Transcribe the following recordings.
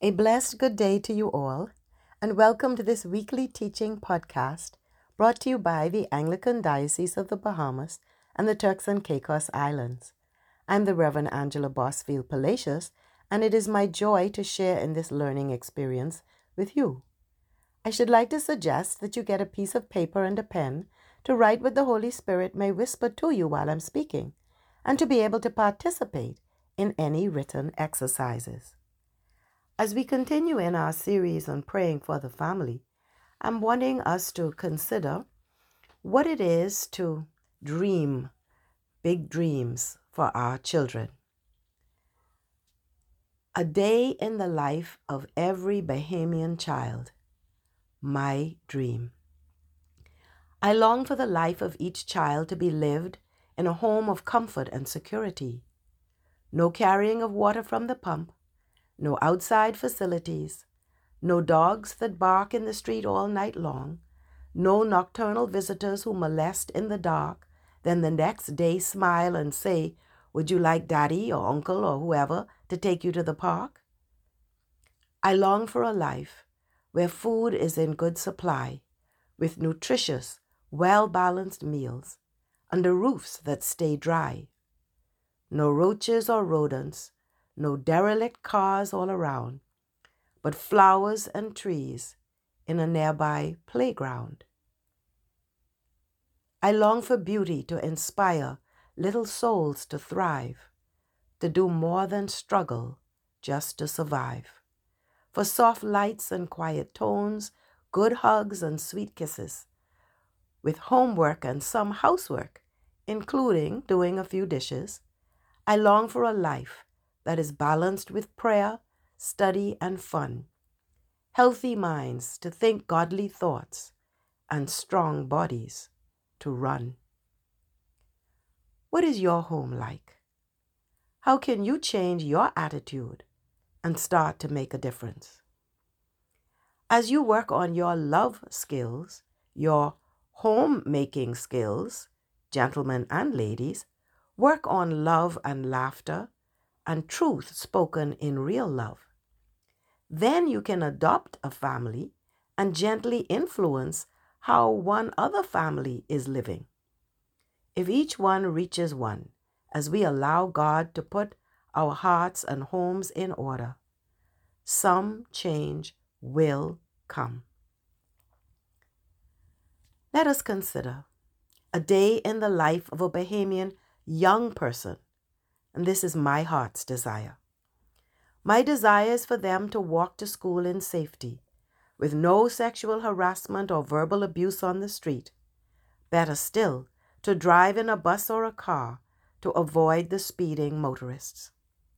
A blessed good day to you all, and welcome to this weekly teaching podcast brought to you by the Anglican Diocese of the Bahamas and the Turks and Caicos Islands. I'm the Reverend Angela Bosfield Palacios, and it is my joy to share in this learning experience with you. I should like to suggest that you get a piece of paper and a pen to write what the Holy Spirit may whisper to you while I'm speaking, and to be able to participate in any written exercises. As we continue in our series on praying for the family, I'm wanting us to consider what it is to dream big dreams for our children. A day in the life of every Bahamian child. My dream. I long for the life of each child to be lived in a home of comfort and security. No carrying of water from the pump, no outside facilities, no dogs that bark in the street all night long, no nocturnal visitors who molest in the dark, then the next day smile and say, "Would you like daddy or uncle or whoever to take you to the park?" I long for a life where food is in good supply, with nutritious, well-balanced meals, under roofs that stay dry. No roaches or rodents, no derelict cars all around, but flowers and trees in a nearby playground. I long for beauty to inspire little souls to thrive, to do more than struggle just to survive, for soft lights and quiet tones, good hugs and sweet kisses, with homework and some housework, including doing a few dishes. I long for a life that is balanced with prayer, study, and fun, healthy minds to think godly thoughts, and strong bodies to run. What is your home like? How can you change your attitude and start to make a difference? As you work on your love skills, your homemaking skills, gentlemen and ladies, work on love and laughter and truth spoken in real love. Then you can adopt a family and gently influence how one other family is living. If each one reaches one, as we allow God to put our hearts and homes in order, some change will come. Let us consider a day in the life of a Bahamian young person, and this is my heart's desire. My desire is for them to walk to school in safety, with no sexual harassment or verbal abuse on the street. Better still, to drive in a bus or a car to avoid the speeding motorists.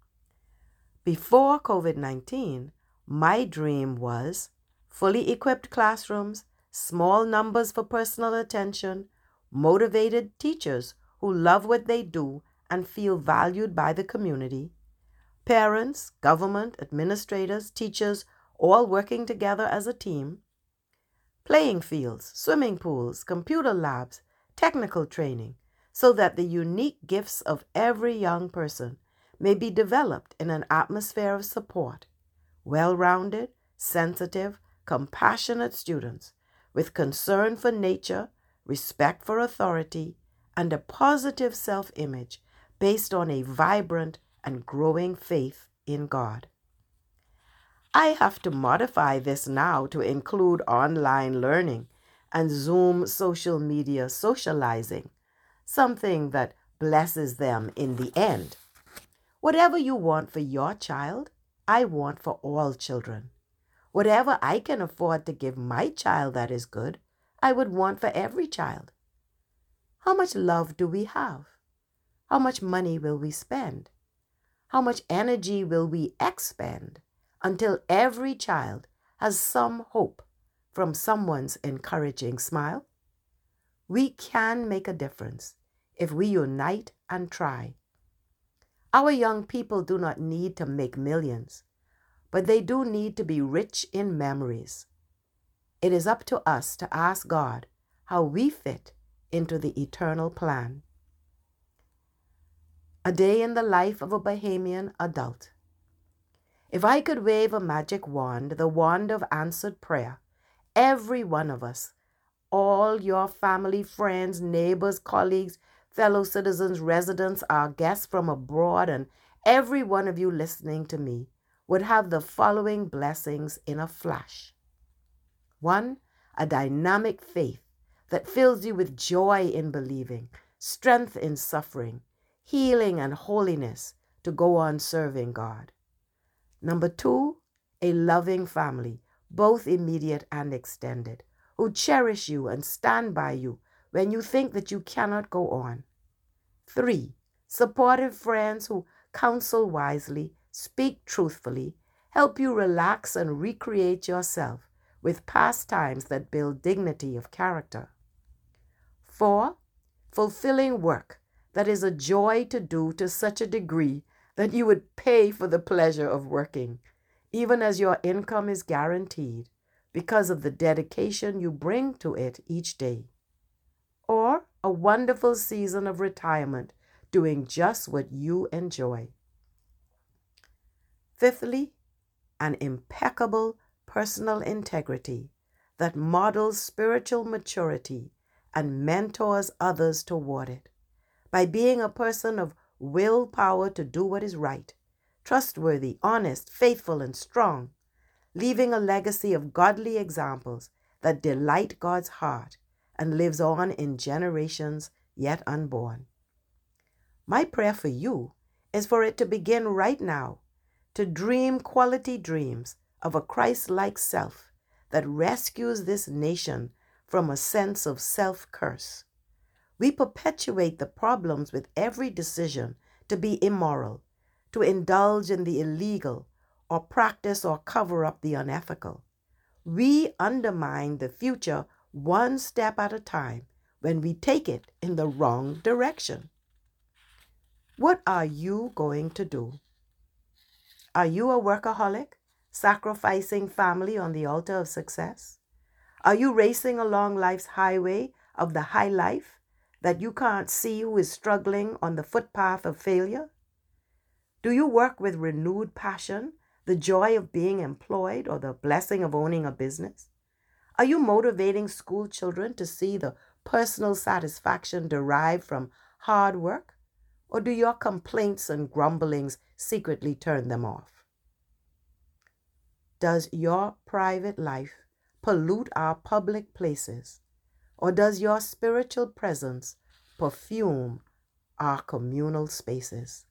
Before COVID-19, my dream was fully equipped classrooms, small numbers for personal attention, motivated teachers who love what they do and feel valued by the community, parents, government, administrators, teachers, all working together as a team, playing fields, swimming pools, computer labs, technical training, so that the unique gifts of every young person may be developed in an atmosphere of support, well-rounded, sensitive, compassionate students with concern for nature, respect for authority, and a positive self-image based on a vibrant and growing faith in God. I have to modify this now to include online learning and Zoom social media socializing, something that blesses them in the end. Whatever you want for your child, I want for all children. Whatever I can afford to give my child that is good, I would want for every child. How much love do we have? How much money will we spend? How much energy will we expend until every child has some hope from someone's encouraging smile? We can make a difference if we unite and try. Our young people do not need to make millions, but they do need to be rich in memories. It is up to us to ask God how we fit into the eternal plan. A day in the life of a Bahamian adult. If I could wave a magic wand, the wand of answered prayer, every one of us, all your family, friends, neighbors, colleagues, fellow citizens, residents, our guests from abroad, and every one of you listening to me would have the following blessings in a flash. 1, a dynamic faith that fills you with joy in believing, strength in suffering, healing and holiness to go on serving God. Number 2, a loving family, both immediate and extended, who cherish you and stand by you when you think that you cannot go on. 3, supportive friends who counsel wisely, speak truthfully, help you relax and recreate yourself with pastimes that build dignity of character. 4, fulfilling work that is a joy to do to such a degree that you would pay for the pleasure of working, even as your income is guaranteed because of the dedication you bring to it each day. Or a wonderful season of retirement doing just what you enjoy. 5thly, an impeccable personal integrity that models spiritual maturity and mentors others toward it by being a person of willpower to do what is right, trustworthy, honest, faithful, and strong, leaving a legacy of godly examples that delight God's heart and lives on in generations yet unborn. My prayer for you is for it to begin right now, to dream quality dreams of a Christ-like self that rescues this nation from a sense of self-curse. We perpetuate the problems with every decision to be immoral, to indulge in the illegal, or practice or cover up the unethical. We undermine the future one step at a time when we take it in the wrong direction. What are you going to do? Are you a workaholic, sacrificing family on the altar of success? Are you racing along life's highway of the high life that you can't see who is struggling on the footpath of failure? Do you work with renewed passion, the joy of being employed or the blessing of owning a business? Are you motivating school children to see the personal satisfaction derived from hard work? Or do your complaints and grumblings secretly turn them off? Does your private life pollute our public places, or does your spiritual presence perfume our communal spaces?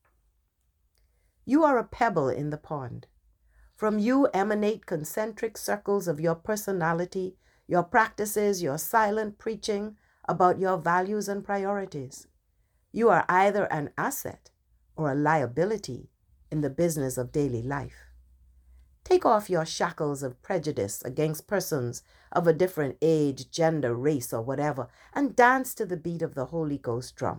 You are a pebble in the pond. From you emanate concentric circles of your personality, your practices, your silent preaching about your values and priorities. You are either an asset or a liability in the business of daily life. Take off your shackles of prejudice against persons of a different age, gender, race, or whatever, and dance to the beat of the Holy Ghost drum.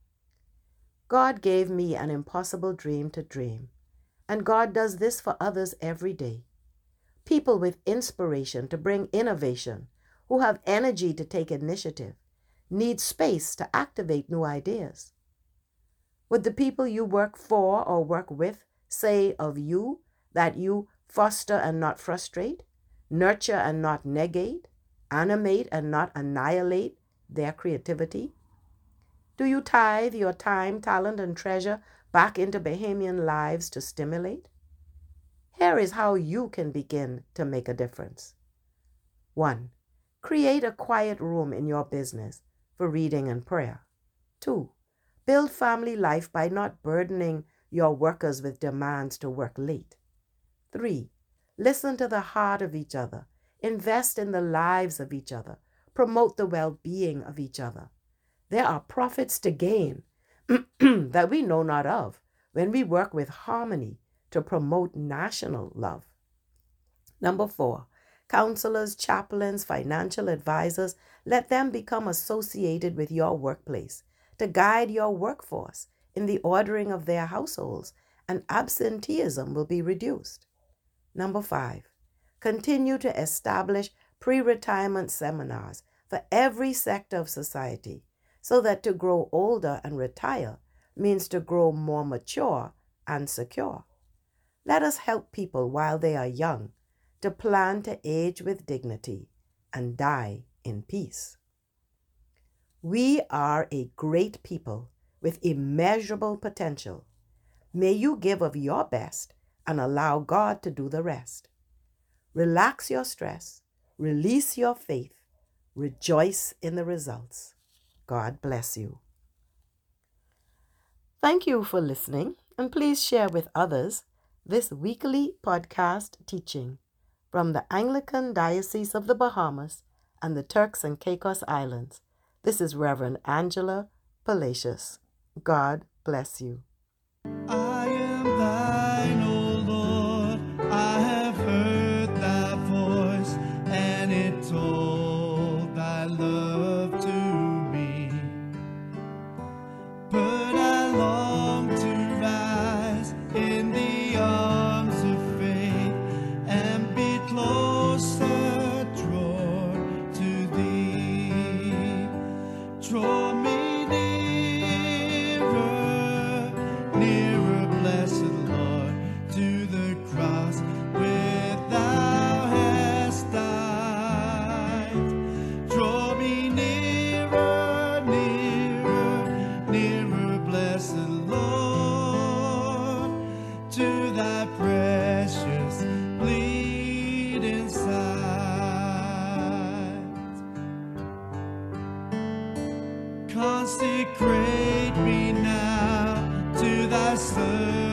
God gave me an impossible dream to dream, and God does this for others every day. People with inspiration to bring innovation, who have energy to take initiative, need space to activate new ideas. Would the people you work for or work with say of you that you foster and not frustrate, nurture and not negate, animate and not annihilate their creativity? Do you tithe your time, talent, and treasure back into Bahamian lives to stimulate? Here is how you can begin to make a difference. 1. Create a quiet room in your business for reading and prayer. 2. Build family life by not burdening your workers with demands to work late. 3. Listen to the heart of each other. Invest in the lives of each other. Promote the well-being of each other. There are profits to gain that we know not of when we work with harmony to promote national love. 4, counselors, chaplains, financial advisors, let them become associated with your workplace to guide your workforce in the ordering of their households, and absenteeism will be reduced. 5, continue to establish pre-retirement seminars for every sector of society, so that to grow older and retire means to grow more mature and secure. Let us help people while they are young to plan to age with dignity and die in peace. We are a great people with immeasurable potential. May you give of your best and allow God to do the rest. Relax your stress, release your faith, rejoice in the results. God bless you. Thank you for listening, and please share with others this weekly podcast teaching from the Anglican Diocese of the Bahamas and the Turks and Caicos Islands. This is Reverend Angela Palacios. God bless you. I am thine, O Lord. I have heard thy voice, and it told thy love to me. But I long to rise in the arms of faith and be closer drawn to thee. Draw me nearer, blessed Lord, to the cross where thou hast died. Draw me nearer, blessed Lord, to thy precious bleeding side. Consecrate me now to thy service.